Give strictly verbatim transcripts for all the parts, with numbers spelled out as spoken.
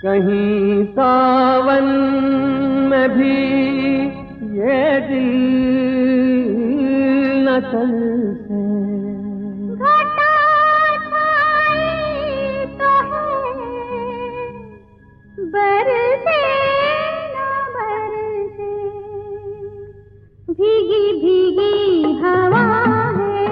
कहीं सावन में भी ये दिल न चलते। घटा छाई तो है, बरसे न बरसे, भीगी भीगी हवा है,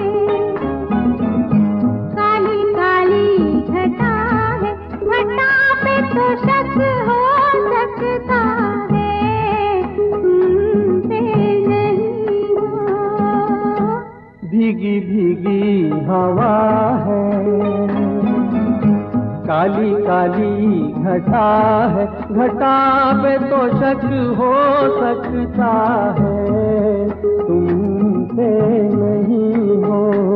काली काली घटा है, घटा पे तो शक हो सकता है, तुमसे नहीं हो। भीगी भीगी हवा है, काली काली घटा है, घटा पे तो शक हो सकता है, तुमसे नहीं हो।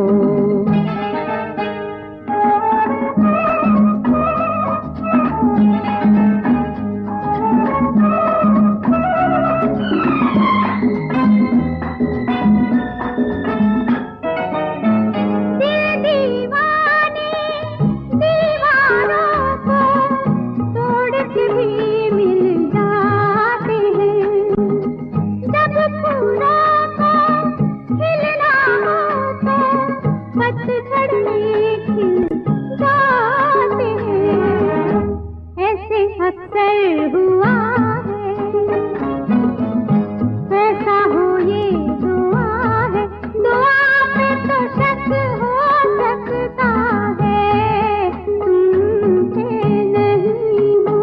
अक्सर हुआ है, ऐसा हो ये दुआ है, दुआ पे तो शक हो सकता है, तुमसे नहीं हो।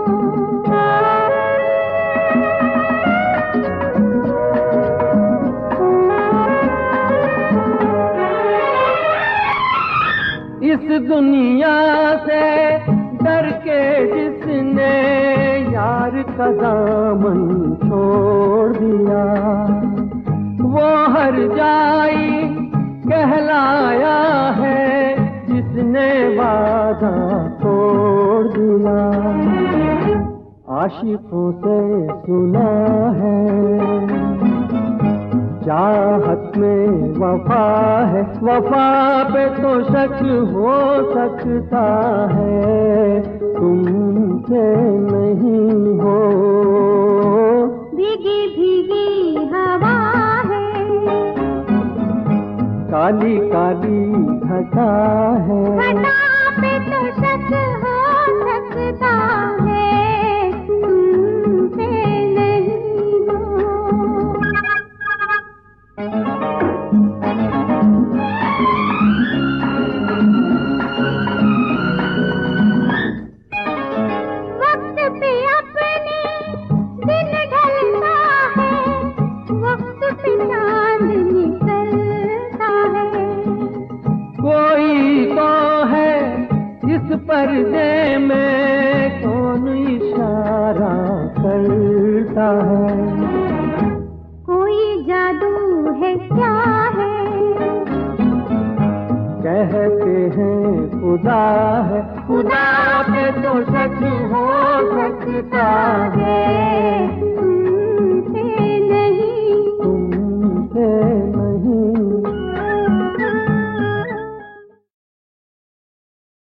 इस दुनिया से डर के जिसने यार का दामन छोड़ दिया, वो हर जाई कहलाया है, जिसने वादा तोड़ दिया। आशिकों से सुना है, चाहत में वफा है, वफा पे तो शक हो सकता है, तुमसे नहीं हो। भीगी भीगी हवा है, काली काली घटा है, घटा पे तो शक हो सकता है, तुमसे नहीं हो। वक्त पे अपने दिन ढलता है, वक्त पे चांद निकलता है। कोई तो है इस पर्दे में, कौन इशारा करता है। कोई जादू है क्या है, कहते हैं खुदा है, खुदा पे तो शक हो सकता है,